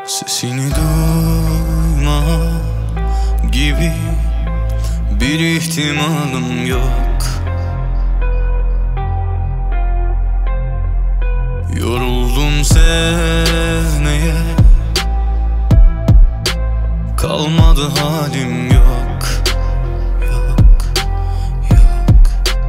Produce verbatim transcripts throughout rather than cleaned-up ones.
Sesini duyma gibi bir ihtimalım yok. Yoruldum sevmeye, kalmadı halim yok. Yok, yok.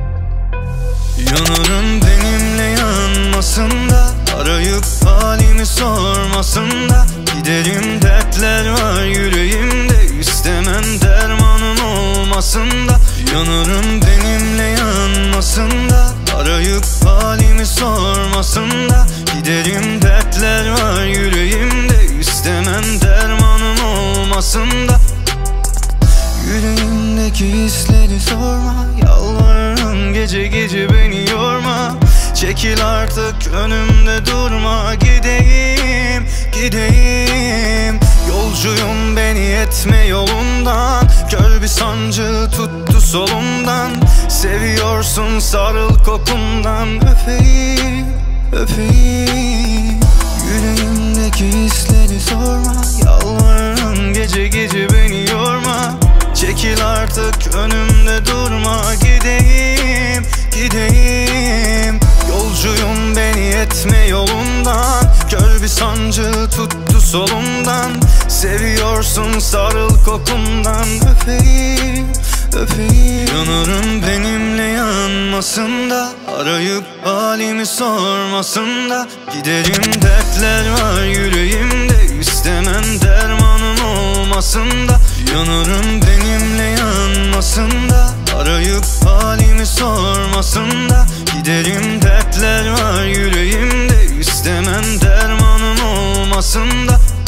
Yanarım benimle yanmasında, arayıp halimi sormasında. Giderim dertler var yüreğimde, istemem dermanım olmasında. Yanarım benimle yanmasında, arayıp halimi sormasında. Giderim dertler var yüreğimde, istemem dermanım olmasında. Yüreğimdeki hisleri sorma, yalvarırım gece gece beni yorma. Çekil artık önümde durma, gideyim, gideyim. Yolcuyum, beni etme yolundan. Kör bir sancı tuttu solumdan. Seviyorsun, sarıl kokumdan. Öpeyim, öpeyim. Yüreğimdeki hisleri sorma, yalvarırım gece gece beni yorma. Çekil artık önümde durma, gideyim, gideyim. Yolcuyum, beni etme yolundan. Kör bir sancı tuttu solumdan. Seviyorsun, sarıl kokumdan. Öpeyim, öpeyim. Yanarım benimle yanmasında, arayıp halimi sormasında. Giderim dertler var yüreğimde, istemem dermanım olmasında. Yanarım benimle yanmasında, arayıp halimi sormasında. Giderim dertler var yüreğimde, istemem dermanım olmasında.